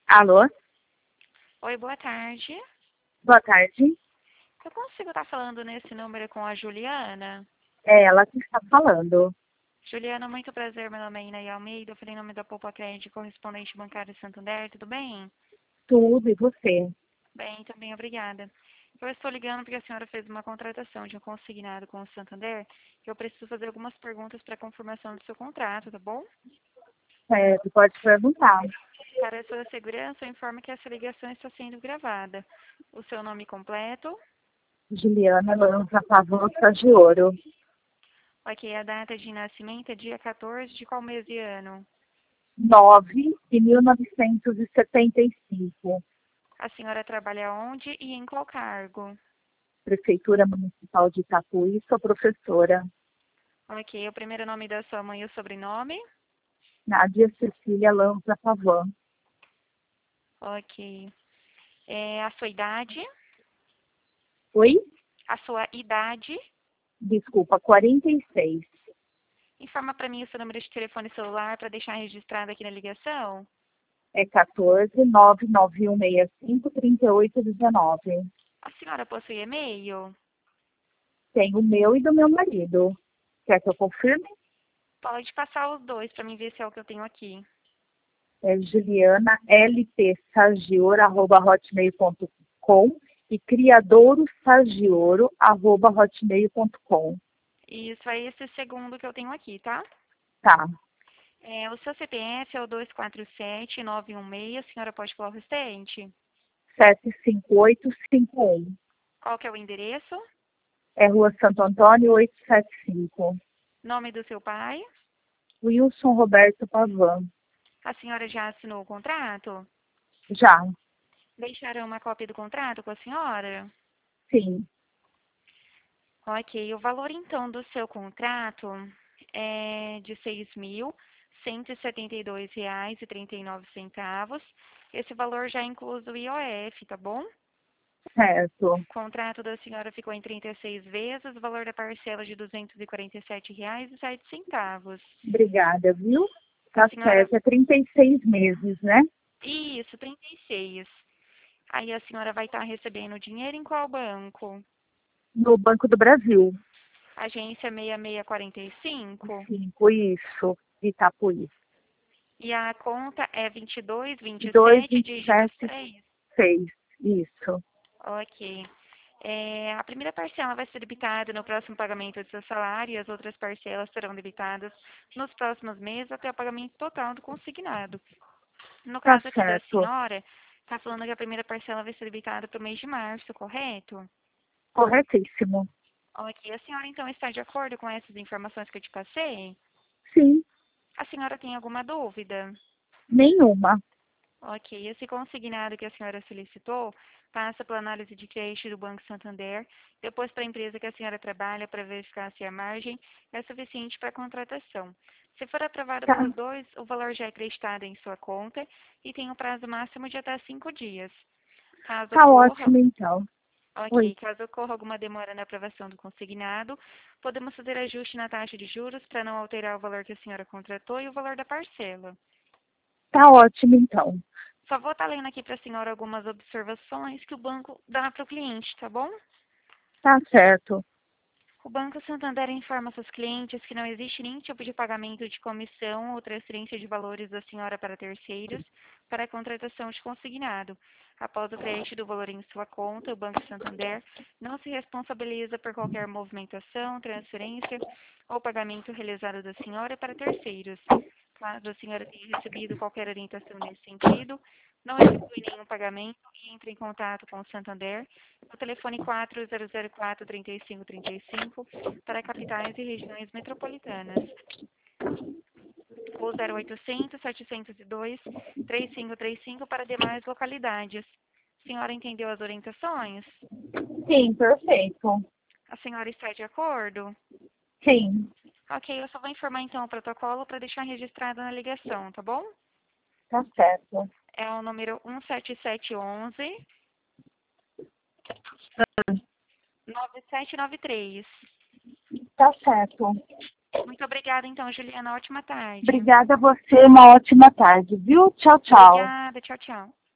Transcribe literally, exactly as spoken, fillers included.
Alô? Oi, boa tarde. Boa tarde. Eu consigo estar falando nesse número com a Juliana? É ela que está falando. Juliana, muito prazer. Meu nome é Inaí Almeida. Eu falei em nome da Poupa Crédito, correspondente bancário Santander. Tudo bem? Tudo, e você? Bem, também, obrigada. Eu estou ligando porque a senhora fez uma contratação de um consignado com o Santander. Eu preciso fazer algumas perguntas para confirmação do seu contrato, tá bom? Certo, pode perguntar. Para a sua segurança, eu informo que essa ligação está sendo gravada. O seu nome completo, Juliana Lanza Pavão Sagioro. ok, a data de nascimento é dia quatorze de qual mês e ano? nove de mil novecentos e setenta e cinco. A senhora trabalha onde e em qual cargo? Prefeitura Municipal de Itapuí, sou professora. Ok, o primeiro nome da sua mãe e o sobrenome? Nádia Cecília Lanza Pavão. Ok. É, a sua idade? Oi? A sua idade? Desculpa, quarenta e seis. Informa para mim o seu número de telefone celular para deixar registrado aqui na ligação. É quatorze, nove nove um seis cinco, três oito um nove. A senhora possui e-mail? Tem o meu e do meu marido. Quer que eu confirme? Pode passar os dois para mim ver se é o que eu tenho aqui. É Juliana lpsagioro, arroba hotmail ponto com e criadourosagioro, arroba hotmail ponto com. Isso é esse segundo que eu tenho aqui, tá? Tá. É, o seu C P F é o dois quatro sete nove um seis. A senhora pode falar o restante? sete cinco oito cinco um. Qual que é o endereço? É Rua Santo Antônio, oitocentos e setenta e cinco. Nome do seu pai? Wilson Roberto Pavan. A senhora já assinou o contrato? Já. Deixaram uma cópia do contrato com a senhora? Sim. Ok, o valor então do seu contrato é de seis mil cento e setenta e dois reais e trinta e nove centavos. Esse valor já inclui o I O F, tá bom? Certo. O contrato da senhora ficou em trinta e seis vezes, o valor da parcela de duzentos e quarenta e sete reais e sete centavos. Obrigada, viu? A Tá senhora, certo. É trinta e seis meses, né? isso, trinta e seis. Aí a senhora vai estar recebendo o dinheiro em qual banco? No Banco do Brasil. Agência seis seis quatro cinco. Cinco, isso. Itapuí. E a conta é vinte e dois, vinte e Dois, sete, vinte e dígitos sete, três. seis. Isso. Ok. É, a primeira parcela vai ser debitada no próximo pagamento do seu salário e as outras parcelas serão debitadas nos próximos meses até o pagamento total do consignado. No Tá caso aqui da certo. senhora, está falando que a primeira parcela vai ser debitada para o mês de março, correto? Corretíssimo. Ok. A senhora então está de acordo com essas informações que eu te passei? Sim. A senhora tem alguma dúvida? Nenhuma. Ok, esse consignado que a senhora solicitou passa pela análise de crédito do Banco Santander, depois para a empresa que a senhora trabalha para verificar se a margem é suficiente para a contratação. Se for aprovado Tá. pelos dois, o valor já é acreditado em sua conta e tem um prazo máximo de até cinco dias. Caso Tá ocorra, ótimo, então. Oi. ok, caso ocorra alguma demora na aprovação do consignado, podemos fazer ajuste na taxa de juros para não alterar o valor que a senhora contratou e o valor da parcela. Tá ótimo, então. Só vou estar lendo aqui para a senhora algumas observações que o banco dá para o cliente, tá bom? Tá certo. O Banco Santander informa seus clientes que não existe nenhum tipo de pagamento de comissão ou transferência de valores da senhora para terceiros para a contratação de consignado. Após o crédito do valor em sua conta, o Banco Santander não se responsabiliza por qualquer movimentação, transferência ou pagamento realizado da senhora para terceiros. Caso a senhora tenha recebido qualquer orientação nesse sentido, não efetue nenhum pagamento e entre em contato com o Santander no telefone quatro zero zero quatro, três cinco três cinco para capitais e regiões metropolitanas. Ou zero oitocentos, setecentos e dois, três cinco três cinco para demais localidades. A senhora entendeu as orientações? Sim, perfeito. A senhora está de acordo? Sim. Ok, eu só vou informar então o protocolo para deixar registrado na ligação, tá bom? Tá certo. É o número um sete sete um um, nove sete nove três. Tá certo. Muito obrigada, então, Juliana. Ótima tarde. Obrigada a você, uma ótima tarde, viu? Tchau, tchau. Obrigada. Tchau, tchau.